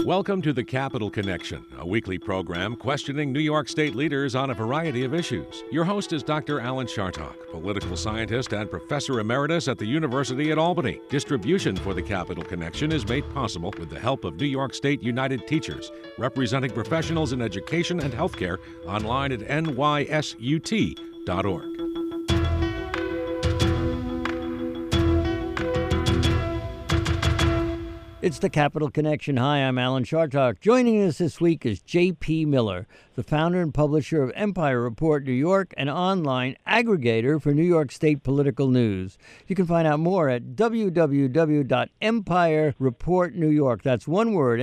Welcome to the Capital Connection, a weekly program questioning New York State leaders on a variety of issues. Your host is Dr. Alan Chartock, political scientist and professor emeritus at the University at Albany. Distribution for the Capital Connection is made possible with the help of New York State United Teachers, representing professionals in education and healthcare, online at nysut.org. It's the Capital Connection. Hi, I'm Alan Chartock. Joining us this week is J.P. Miller, the founder and publisher of Empire Report New York, an online aggregator for New York State political news. You can find out more at www.empirereportnewyork. That's one word,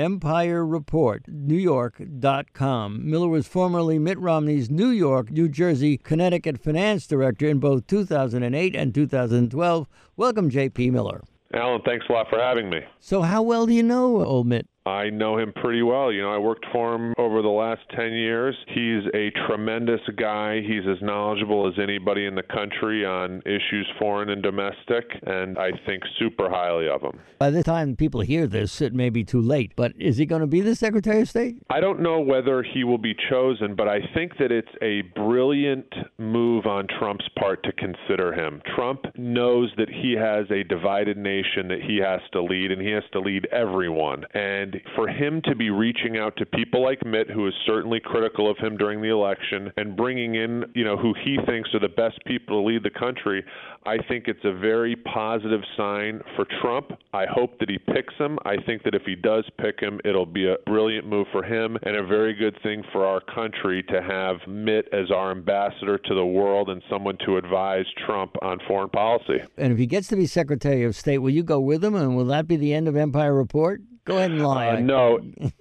empirereportnewyork.com. Miller was formerly Mitt Romney's New York, New Jersey, Connecticut finance director in both 2008 and 2012. Welcome, J.P. Miller. Alan, thanks a lot for having me. So how well do you know old Mitt? I know him pretty well. I worked for him over the last 10 years. He's a tremendous guy. He's as knowledgeable as anybody in the country on issues foreign and domestic, and I think super highly of him. By the time people hear this, it may be too late, but is he going to be the Secretary of State? I don't know whether he will be chosen, but I think that it's a brilliant move on Trump's part to consider him. Trump knows that he has a divided nation that he has to lead, and he has to lead everyone. And for him to be reaching out to people like Mitt, who is certainly critical of him during the election, and bringing in, who he thinks are the best people to lead the country, I think it's a very positive sign for Trump. I hope that he picks him. I think that if he does pick him, it'll be a brilliant move for him and a very good thing for our country to have Mitt as our ambassador to the world and someone to advise Trump on foreign policy. And if he gets to be Secretary of State, will you go with him, and will that be the end of Empire Report? Go ahead and lie. No.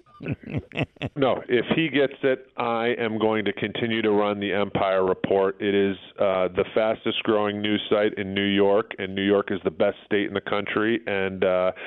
No, if he gets it, I am going to continue to run the Empire Report. It is the fastest growing news site in New York, and New York is the best state in the country, and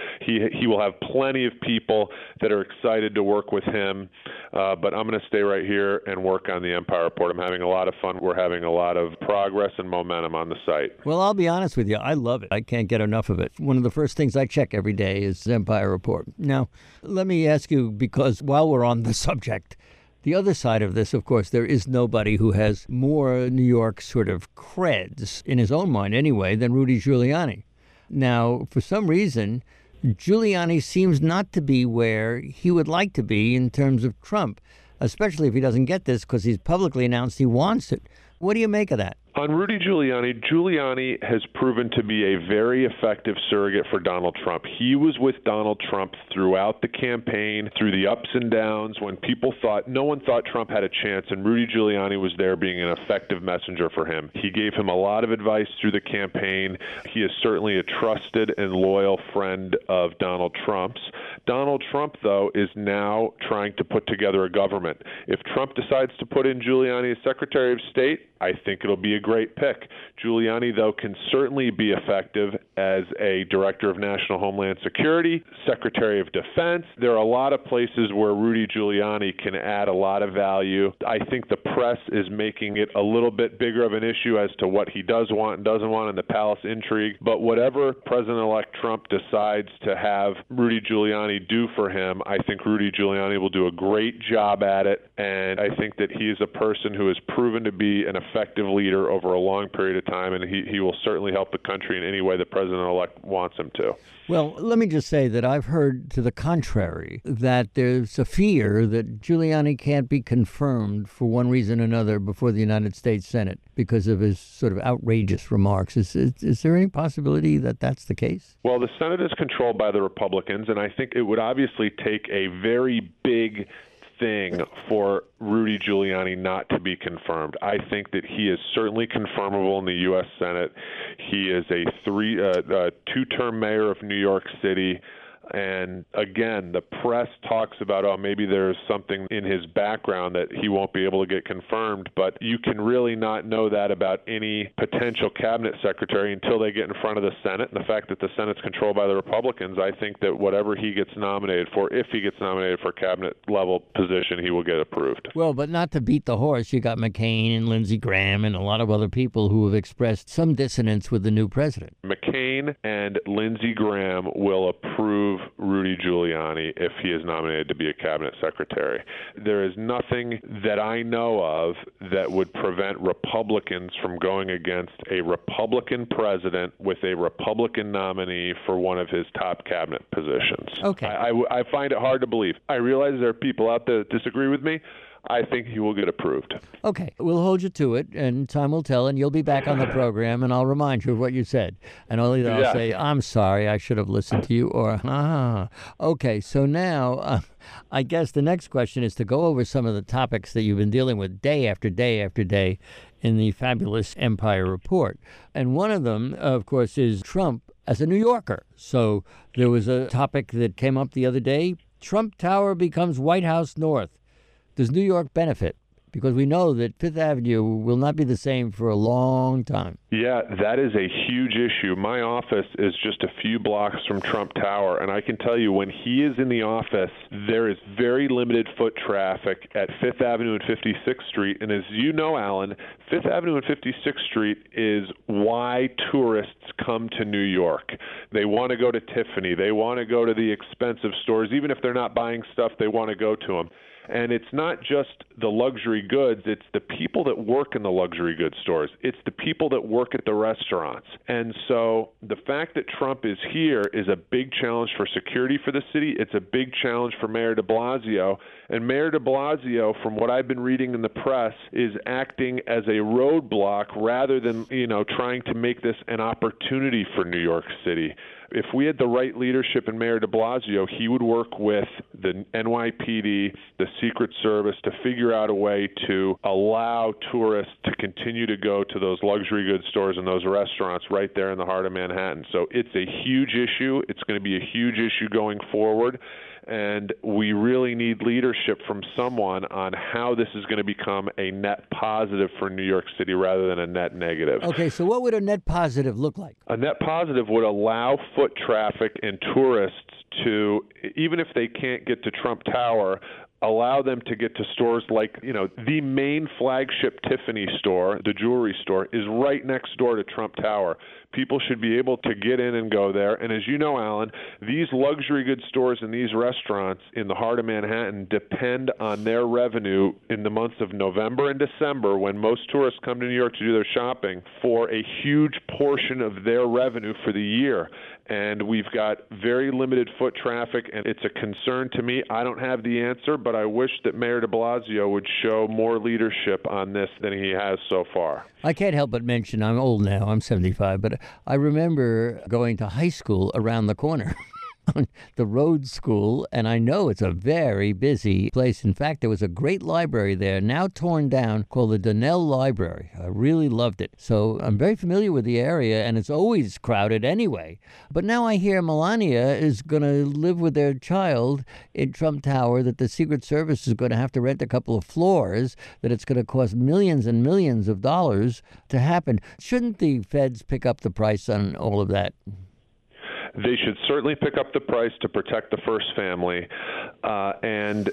he will have plenty of people that are excited to work with him, but I'm going to stay right here and work on the Empire Report. I'm having a lot of fun. We're having a lot of progress and momentum on the site. Well, I'll be honest with you. I love it. I can't get enough of it. One of the first things I check every day is Empire Report. Now, let me ask you, because while we're on the subject, the other side of this, of course, there is nobody who has more New York sort of creds, in his own mind anyway, than Rudy Giuliani. Now, for some reason, Giuliani seems not to be where he would like to be in terms of Trump, especially if he doesn't get this because he's publicly announced he wants it. What do you make of that? On Rudy Giuliani, Giuliani has proven to be a very effective surrogate for Donald Trump. He was with Donald Trump throughout the campaign, through the ups and downs, when no one thought Trump had a chance, and Rudy Giuliani was there being an effective messenger for him. He gave him a lot of advice through the campaign. He is certainly a trusted and loyal friend of Donald Trump's. Donald Trump, though, is now trying to put together a government. If Trump decides to put in Giuliani as Secretary of State, I think it'll be a great pick. Giuliani, though, can certainly be effective as a Director of National Homeland Security, Secretary of Defense. There are a lot of places where Rudy Giuliani can add a lot of value. I think the press is making it a little bit bigger of an issue as to what he does want and doesn't want in the palace intrigue. But whatever President-elect Trump decides to have Rudy Giuliani do for him, I think Rudy Giuliani will do a great job at it. And I think that he is a person who has proven to be an effective leader over a long period of time, and he will certainly help the country in any way the president-elect wants him to. Well, let me just say that I've heard to the contrary, that there's a fear that Giuliani can't be confirmed for one reason or another before the United States Senate because of his sort of outrageous remarks. Is there any possibility that that's the case? Well, the Senate is controlled by the Republicans, and I think it would obviously take a very big thing for Rudy Giuliani not to be confirmed. I think that he is certainly confirmable in the U.S. Senate. He is a two-term mayor of New York City. And again, the press talks about, maybe there's something in his background that he won't be able to get confirmed, but you can really not know that about any potential cabinet secretary until they get in front of the Senate. And the fact that the Senate's controlled by the Republicans, I think that whatever he gets nominated for, if he gets nominated for a cabinet level position, he will get approved. Well, but not to beat the horse, you got McCain and Lindsey Graham and a lot of other people who have expressed some dissonance with the new president. McCain and Lindsey Graham will approve remove Rudy Giuliani if he is nominated to be a cabinet secretary. There is nothing that I know of that would prevent Republicans from going against a Republican president with a Republican nominee for one of his top cabinet positions. Okay. I find it hard to believe. I realize there are people out there that disagree with me. I think he will get approved. Okay, we'll hold you to it, and time will tell, and you'll be back on the program, and I'll remind you of what you said. And I'll say, I'm sorry, I should have listened to you, or, Okay, so now I guess the next question is to go over some of the topics that you've been dealing with day after day after day in the fabulous Empire Report. And one of them, of course, is Trump as a New Yorker. So there was a topic that came up the other day. Trump Tower becomes White House North. Does New York benefit? Because we know that Fifth Avenue will not be the same for a long time. Yeah, that is a huge issue. My office is just a few blocks from Trump Tower, and I can tell you when he is in the office, there is very limited foot traffic at Fifth Avenue and 56th Street. And as you know, Alan, Fifth Avenue and 56th Street is why tourists come to New York. They want to go to Tiffany. They want to go to the expensive stores. Even if they're not buying stuff, they want to go to them. And it's not just the luxury goods, it's the people that work in the luxury goods stores. It's the people that work at the restaurants. And so the fact that Trump is here is a big challenge for security for the city. It's a big challenge for Mayor de Blasio. And Mayor de Blasio, from what I've been reading in the press, is acting as a roadblock rather than, trying to make this an opportunity for New York City. If we had the right leadership in Mayor de Blasio, he would work with the NYPD, the Secret Service, to figure out a way to allow tourists to continue to go to those luxury goods stores and those restaurants right there in the heart of Manhattan. So it's a huge issue. It's going to be a huge issue going forward. And we really need leadership from someone on how this is going to become a net positive for New York City rather than a net negative. Okay, so what would a net positive look like? A net positive would allow foot traffic and tourists to, even if they can't get to Trump Tower, allow them to get to stores like, the main flagship Tiffany store, the jewelry store, is right next door to Trump Tower. People should be able to get in and go there. And as you know, Alan, these luxury goods stores and these restaurants in the heart of Manhattan depend on their revenue in the months of November and December, when most tourists come to New York to do their shopping, for a huge portion of their revenue for the year. And we've got very limited foot traffic, and it's a concern to me. I don't have the answer, but I wish that Mayor de Blasio would show more leadership on this than he has so far. I can't help but mention, I'm old now, I'm 75, but I remember going to high school around the corner. The Rhodes School, and I know it's a very busy place. In fact, there was a great library there, now torn down, called the Donnell Library. I really loved it. So I'm very familiar with the area, and it's always crowded anyway. But now I hear Melania is going to live with their child in Trump Tower, that the Secret Service is going to have to rent a couple of floors, that it's going to cost millions and millions of dollars to happen. Shouldn't the feds pick up the price on all of that? They should certainly pick up the price to protect the first family, and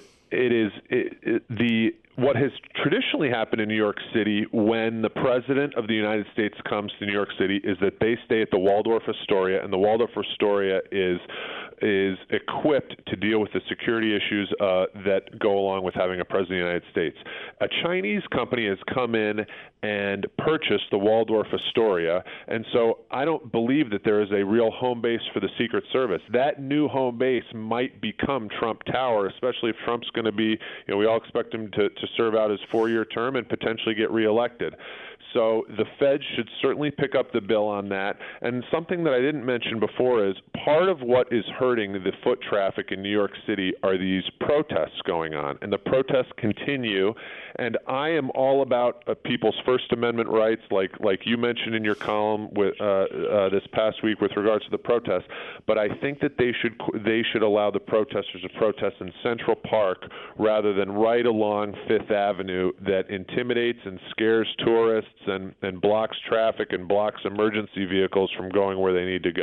what has traditionally happened in New York City when the President of the United States comes to New York City is that they stay at the Waldorf Astoria, and the Waldorf Astoria is equipped to deal with the security issues that go along with having a President of the United States. A Chinese company has come in and purchased the Waldorf Astoria, and so I don't believe that there is a real home base for the Secret Service. That new home base might become Trump Tower, especially if Trump's going to be, we all expect him to serve out his 4-year term and potentially get reelected. So the Fed should certainly pick up the bill on that. And something that I didn't mention before is part of what is hurting the foot traffic in New York City are these protests going on. And the protests continue. And I am all about people's First Amendment rights, like you mentioned in your column with this past week with regards to the protests. But I think that they should allow the protesters to protest in Central Park rather than right along Fifth Avenue that intimidates and scares tourists and blocks traffic and blocks emergency vehicles from going where they need to go.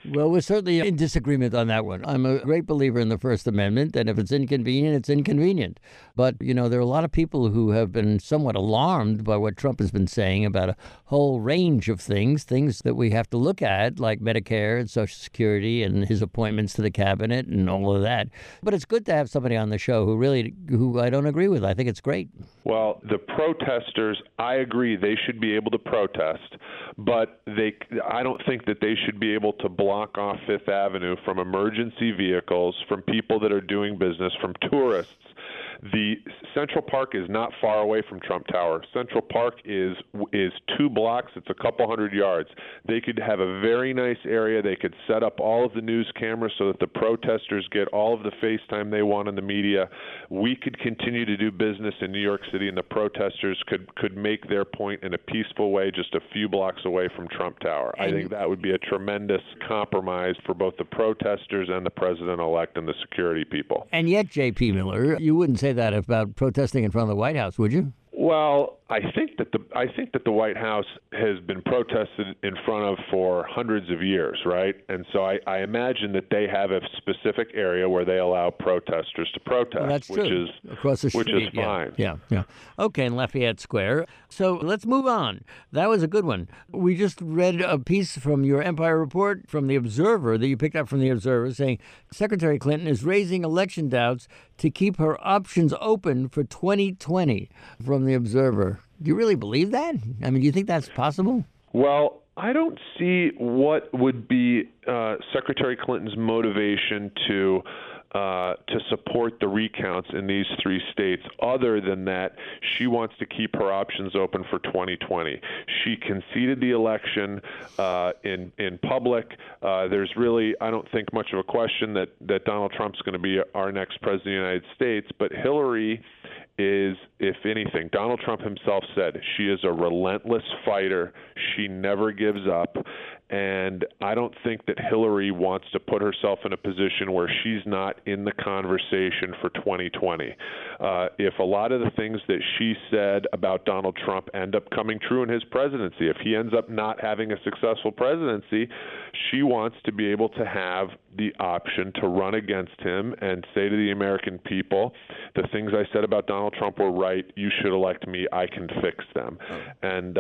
Well, we're certainly in disagreement on that one. I'm a great believer in the First Amendment, and if it's inconvenient, it's inconvenient. But, there are a lot of people who have been somewhat alarmed by what Trump has been saying about a whole range of things that we have to look at, like Medicare and Social Security and his appointments to the cabinet and all of that. But it's good to have somebody on the show who I don't agree with. I think it's great. Well, the protesters, I agree, they should be able to protest, but I don't think that they should be able to block off Fifth Avenue from emergency vehicles, from people that are doing business, from tourists. The Central Park is not far away from Trump Tower. Central Park is 2 blocks. It's a couple hundred yards. They could have a very nice area. They could set up all of the news cameras so that the protesters get all of the FaceTime they want in the media. We could continue to do business in New York City, and the protesters could make their point in a peaceful way just a few blocks away from Trump Tower. I think that would be a tremendous compromise for both the protesters and the president-elect and the security people. And yet, J.P. Miller, you wouldn't say that about protesting in front of the White House, would you? Well, I think that the White House has been protested in front of for hundreds of years, right? And so I imagine that they have a specific area where they allow protesters to protest, well, that's which true. is across the street. Which is fine. Yeah. Okay, in Lafayette Square. So let's move on. That was a good one. We just read a piece from your Empire Report from The Observer that you picked up from The Observer saying Secretary Clinton is raising election doubts to keep her options open for 2020 from The Observer. Do you really believe that? I mean, do you think that's possible? Well, I don't see what would be Secretary Clinton's motivation to support the recounts in these 3 states, other than that she wants to keep her options open for 2020. She conceded the election in public. There's really, I don't think, much of a question that Donald Trump's going to be our next president of the United States, but Hillary is, if anything, Donald Trump himself said she is a relentless fighter. She never gives up. And I don't think that Hillary wants to put herself in a position where she's not in the conversation for 2020. If a lot of the things that she said about Donald Trump end up coming true in his presidency, if he ends up not having a successful presidency, she wants to be able to have the option to run against him and say to the American people, the things I said about Donald Trump were right. You should elect me. I can fix them. And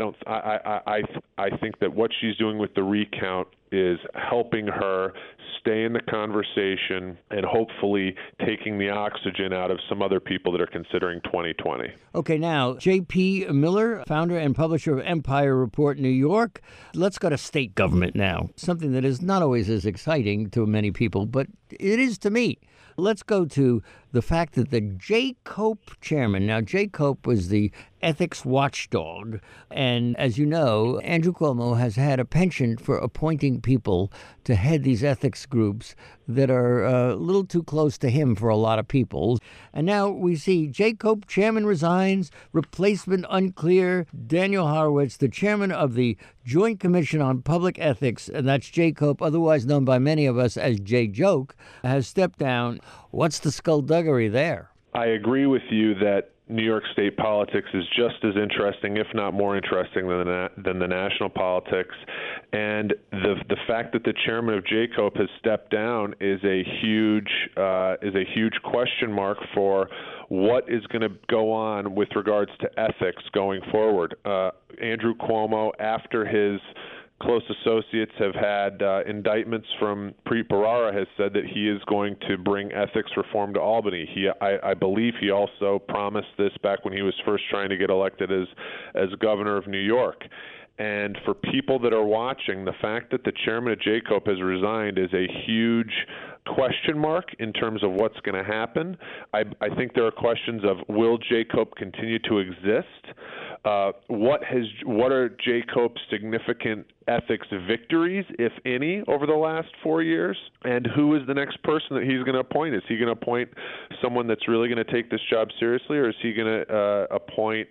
I think that what she's doing with the recount is helping her stay in the conversation and hopefully taking the oxygen out of some other people that are considering 2020. Okay, now, J.P. Miller, founder and publisher of Empire Report New York. Let's go to state government now, something that is not always as exciting to many people, but it is to me. Let's go to the fact that the Jay Cope chairman, now Jay Cope was the ethics watchdog, and as you know, Andrew Cuomo has had a penchant for appointing people to head these ethics groups that are a little too close to him for a lot of people. And now we see Jay Cope, chairman resigns, replacement unclear. Daniel Horowitz, the chairman of the Joint Commission on Public Ethics, and that's Jay Cope, otherwise known by many of us as Jay Joke, has stepped down. What's the skullduggery there? I agree with you that New York State politics is just as interesting, if not more interesting, than the national politics. And the fact that the chairman of Jay Cope has stepped down is a huge question mark for what is going to go on with regards to ethics going forward. Andrew Cuomo, after his close associates have had indictments from Preet Bharara, has said that he is going to bring ethics reform to Albany. I believe he also promised this back when he was first trying to get elected as governor of New York. And for people that are watching, the fact that the chairman of Jay Cope has resigned is a huge question mark in terms of what's going to happen. I think there are questions of, will Jay Cope continue to exist? What are Jay Cope's significant ethics victories, if any, over the last 4 years? And who is the next person that he's going to appoint? Is he going to appoint someone that's really going to take this job seriously, or is he going to appoint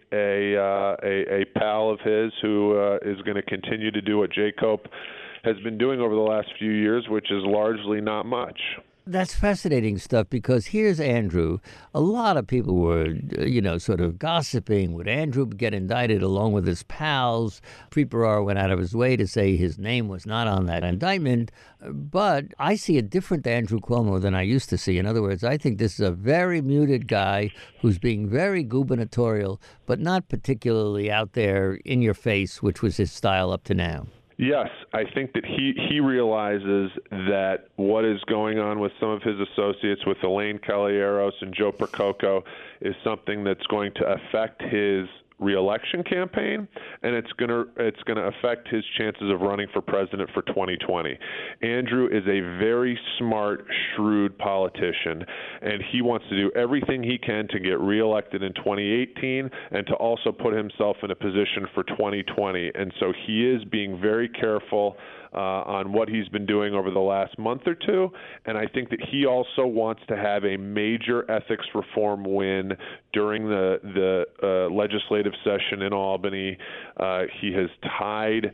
a pal of his who is going to continue to do what Jay Cope has been doing over the last few years, which is largely not much? That's fascinating stuff because here's Andrew. A lot of people were, sort of gossiping. Would Andrew get indicted along with his pals? Preet Bharara went out of his way to say his name was not on that indictment. But I see a different Andrew Cuomo than I used to see. In other words, I think this is a very muted guy who's being very gubernatorial, but not particularly out there in your face, which was his style up to now. Yes, I think that he realizes that what is going on with some of his associates, with Elaine Caballeros and Joe Percoco, is something that's going to affect his re-election campaign, and it's going to affect his chances of running for president for 2020. Andrew is a very smart, shrewd politician, and he wants to do everything he can to get reelected in 2018 and to also put himself in a position for 2020. And so he is being very careful on what he's been doing over the last month or two, and I think that he also wants to have a major ethics reform win during the legislative session in Albany. He has tied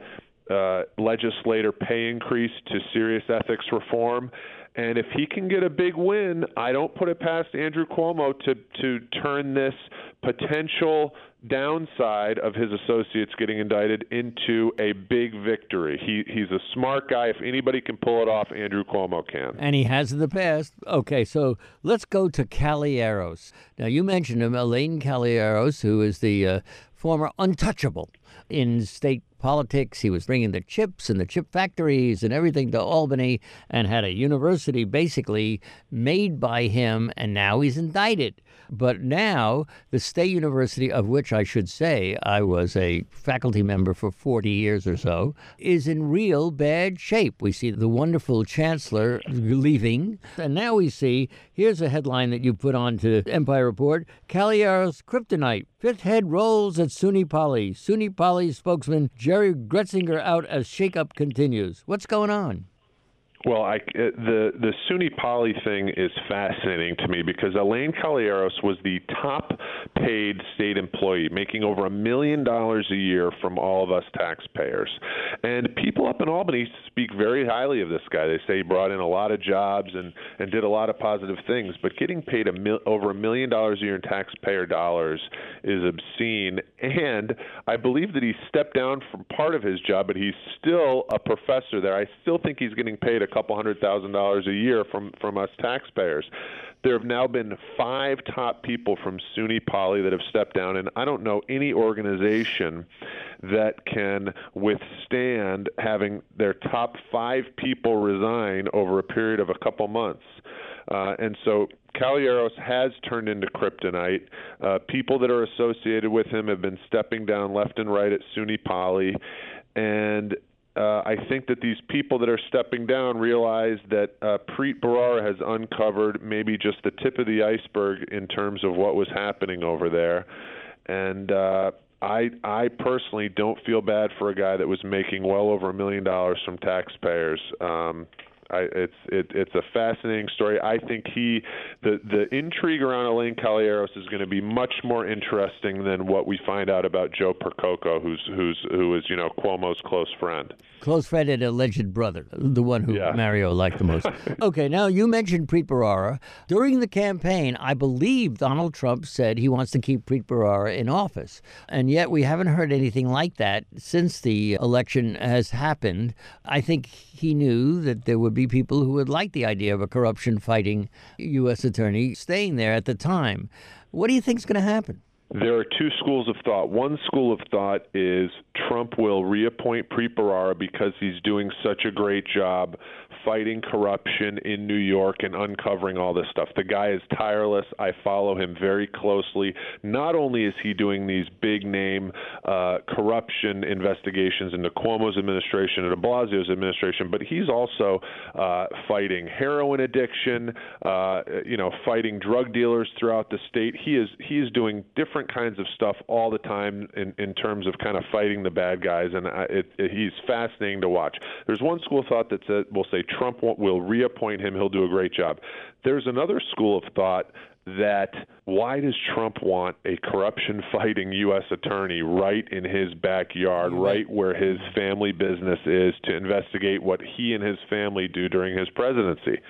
legislator pay increase to serious ethics reform. And if he can get a big win, I don't put it past Andrew Cuomo to turn this potential downside of his associates getting indicted into a big victory. He's a smart guy. If anybody can pull it off, Andrew Cuomo can. And he has in the past. Okay, so let's go to Caballeros. Now, you mentioned him, Elaine Caballeros, who is the former untouchable in state politics. He was bringing the chips and the chip factories and everything to Albany and had a university basically made by him, and now he's indicted. But now the State University, of which I should say I was a faculty member for 40 years or so, is in real bad shape. We see the wonderful chancellor leaving, and now we see, here's a headline that you put on to Empire Report, Caballeros kryptonite, fifth head rolls at SUNY Poly. SUNY Poly spokesman Jerry Gretzinger out as shakeup continues. What's going on? Well, the SUNY Poly thing is fascinating to me because Elaine Caballeros was the top-paid state employee, making over $1 million a year from all of us taxpayers. And people up in Albany speak very highly of this guy. They say he brought in a lot of jobs and did a lot of positive things. But getting paid over $1 million a year in taxpayer dollars is obscene. And I believe that he stepped down from part of his job, but he's still a professor there. I still think he's getting paid a couple $100,000 a year from us taxpayers. There have now been 5 top people from SUNY Poly that have stepped down, and I don't know any organization that can withstand having their top 5 people resign over a period of a couple months. And so Caballeros has turned into kryptonite. People that are associated with him have been stepping down left and right at SUNY Poly, and I think that these people that are stepping down realize that Preet Bharara has uncovered maybe just the tip of the iceberg in terms of what was happening over there. And I personally don't feel bad for a guy that was making well over $1 million from taxpayers. It's a fascinating story. I think the intrigue around Elaine Caballeros is going to be much more interesting than what we find out about Joe Percoco, who is Cuomo's close friend. Close friend and alleged brother, the one who Mario liked the most. Okay, now you mentioned Preet Bharara. During the campaign, I believe Donald Trump said he wants to keep Preet Bharara in office. And yet we haven't heard anything like that since the election has happened. I think he knew that there would be people who would like the idea of a corruption-fighting U.S. attorney staying there at the time. What do you think is going to happen? There are 2 schools of thought. One school of thought is Trump will reappoint Preet Bharara because he's doing such a great job fighting corruption in New York and uncovering all this stuff. The guy is tireless. I follow him very closely. Not only is he doing these big-name corruption investigations into Cuomo's administration and de Blasio's administration, but he's also fighting heroin addiction, fighting drug dealers throughout the state. He is doing different kinds of stuff all the time in terms of kind of fighting the bad guys, and he's fascinating to watch. There's one school of thought that will say Trump will reappoint him, he'll do a great job. There's another school of thought that why does Trump want a corruption-fighting U.S. attorney right in his backyard, right where his family business is, to investigate what he and his family do during his presidency?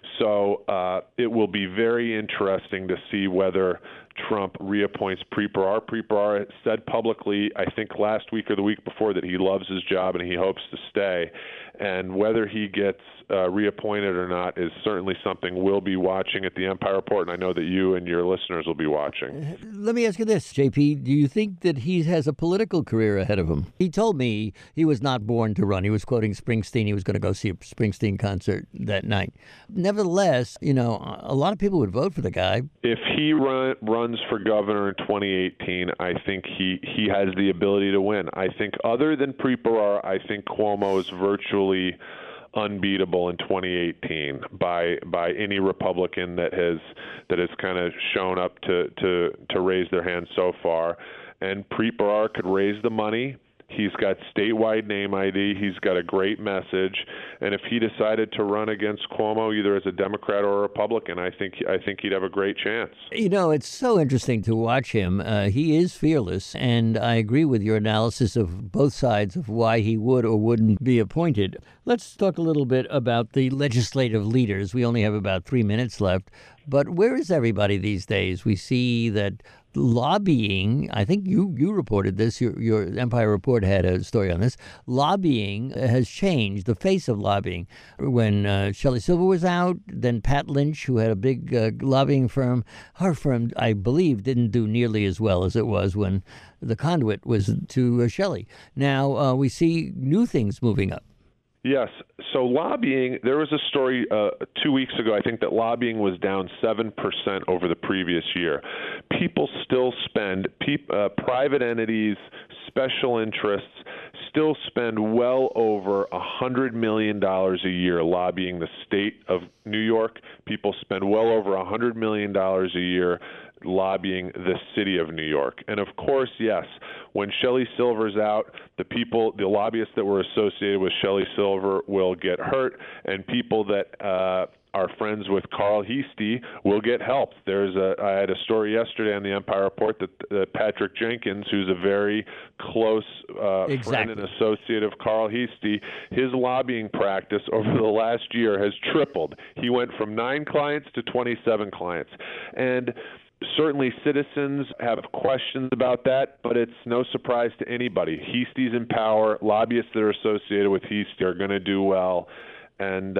So it will be very interesting to see whether Trump reappoints Preet Bharara. Preet Bharara said publicly, I think last week or the week before, that he loves his job and he hopes to stay. And whether he gets reappointed or not is certainly something we'll be watching at the Empire Report, and I know that you and your listeners will be watching. Let me ask you this, JP. Do you think that he has a political career ahead of him? He told me he was not born to run. He was quoting Springsteen. He was going to go see a Springsteen concert that night. Nevertheless, a lot of people would vote for the guy. If he runs for governor in 2018, I think he has the ability to win. I think other than Preet Bharara, I think Cuomo is virtually unbeatable in 2018 by any Republican that has kind of shown up to raise their hand so far. And Preet Bharara could raise the money. He's got statewide name ID. He's got a great message. And if he decided to run against Cuomo, either as a Democrat or a Republican, I think he'd have a great chance. It's so interesting to watch him. He is fearless, and I agree with your analysis of both sides of why he would or wouldn't be appointed. Let's talk a little bit about the legislative leaders. We only have about 3 minutes left. But where is everybody these days? We see that lobbying, I think you reported this, your Empire Report had a story on this, lobbying has changed, the face of lobbying. When Shelley Silver was out, then Pat Lynch, who had a big lobbying firm, her firm, I believe, didn't do nearly as well as it was when the conduit was to Shelley. Now we see new things moving up. Yes. So lobbying, there was a story 2 weeks ago, I think, that lobbying was down 7% over the previous year. People still spend, private entities, special interests, still spend well over $100 million a year lobbying the state of New York. People spend well over $100 million a year lobbying the city of New York. And of course, yes, when Shelley Silver's out, the lobbyists that were associated with Shelley Silver will get hurt, and people that are friends with Carl Heastie will get help. I had a story yesterday on the Empire Report that Patrick Jenkins, who's a very close friend and associate of Carl Heastie, his lobbying practice over the last year has tripled. He went from 9 clients to 27 clients. And certainly citizens have questions about that, but it's no surprise to anybody. Heastie's in power. Lobbyists that are associated with Heastie are going to do well. And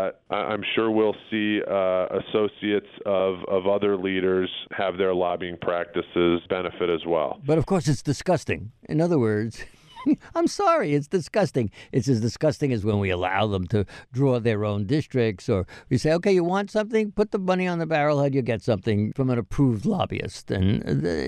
I'm sure we'll see associates of other leaders have their lobbying practices benefit as well. But of course, it's disgusting. In other words, I'm sorry, it's disgusting. It's as disgusting as when we allow them to draw their own districts, or we say, okay, you want something? Put the money on the barrelhead, you get something from an approved lobbyist. And,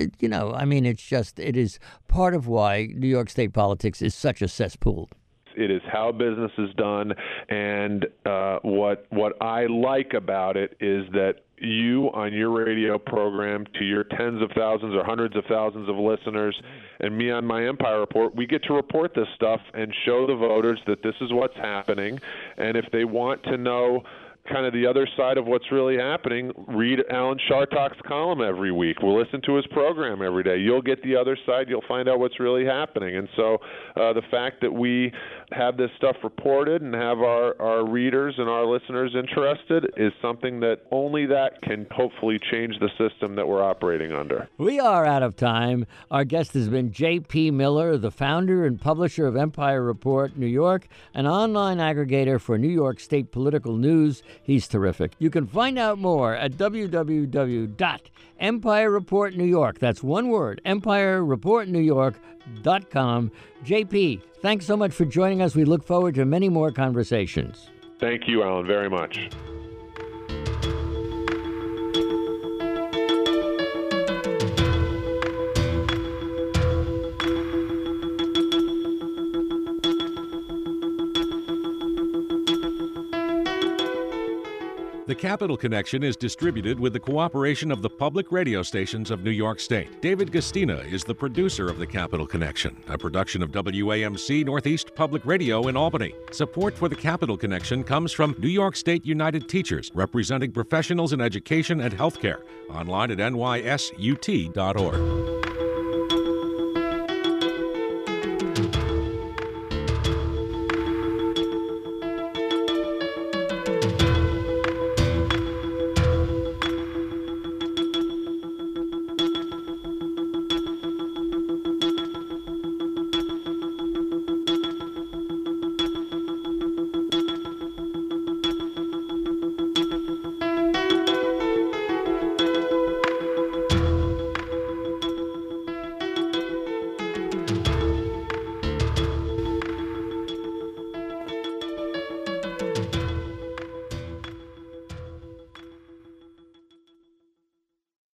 it is part of why New York State politics is such a cesspool. It is how business is done, and what I like about it is that you on your radio program, to your tens of thousands or hundreds of thousands of listeners, and me on my Empire Report, we get to report this stuff and show the voters that this is what's happening. And if they want to know kind of the other side of what's really happening, read Alan Chartock's column every week. We'll listen to his program every day. You'll get the other side. You'll find out what's really happening. And so the fact that we have this stuff reported and have our readers and our listeners interested is something that only that can hopefully change the system that we're operating under. We are out of time. Our guest has been J.P. Miller, the founder and publisher of Empire Report New York, an online aggregator for New York State political news. He's terrific. You can find out more at www.Empire Report New York. That's one word, EmpireReportNewYork.com. JP, thanks so much for joining us. We look forward to many more conversations. Thank you, Alan, very much. The Capital Connection is distributed with the cooperation of the public radio stations of New York State. David Gastina is the producer of The Capital Connection, a production of WAMC Northeast Public Radio in Albany. Support for The Capital Connection comes from New York State United Teachers, representing professionals in education and healthcare. Online at nysut.org.